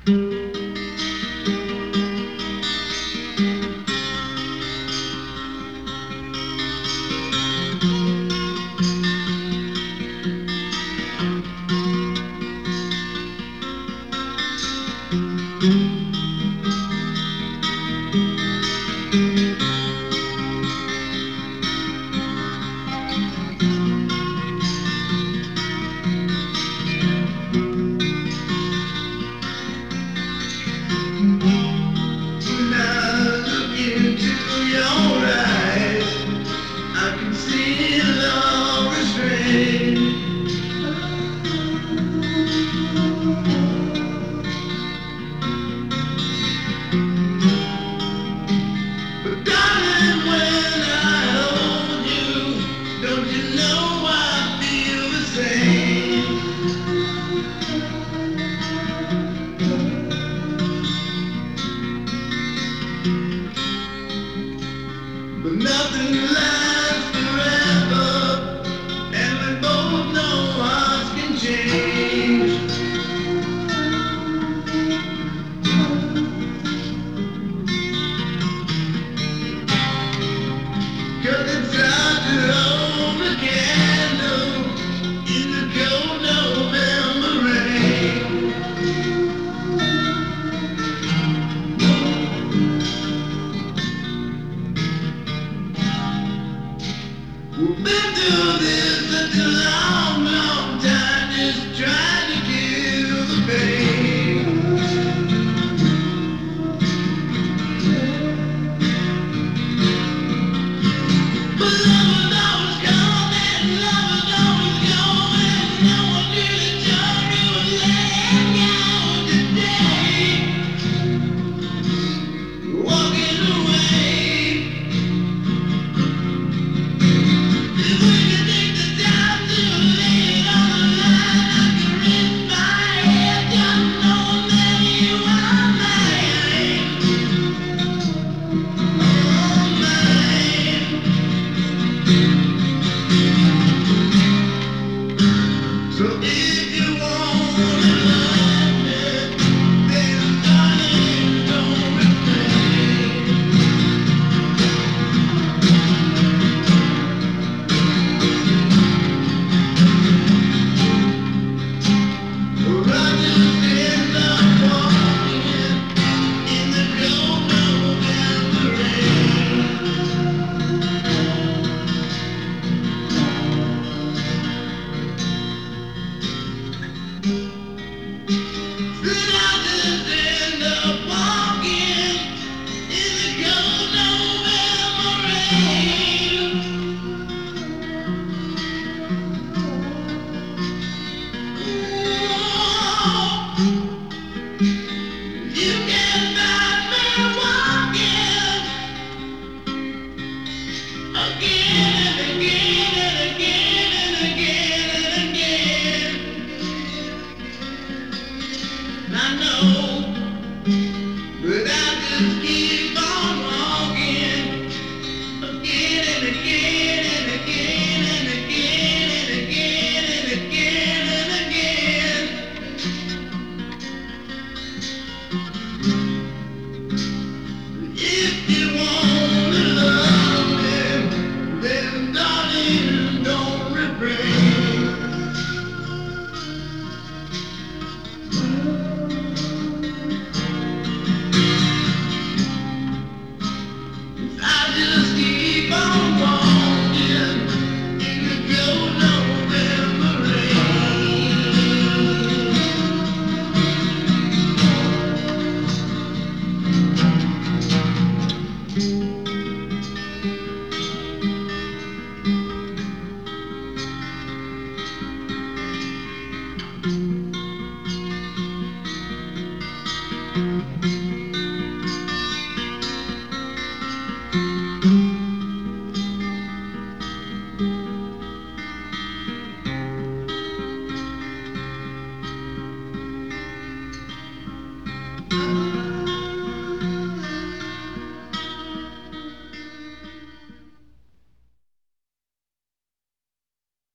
But nothing lasts forever, and we both know hearts can change. 'Cause it's hard to hold a candle in the cold November rain. We've been through this such a long, long time, just trying to kill the pain. But love was always gone, and love was always gone, and no one really told me was letting go today. Walking away. If we could take the time to lay it on the line, I could rest my head just knowing that you are mine. Oh, mine. So if you wanna love me, then darling, don't refrain. Or I just end up walking in the cold November rain. Then I just end up walking in the cold November rain. You can find me walking again and again and again and again and again. I know, but I just keep on walking again and again and again and again and again and again and again. If you wanna love me, then darling, don't refrain. I just keep on walking in the cold November rain.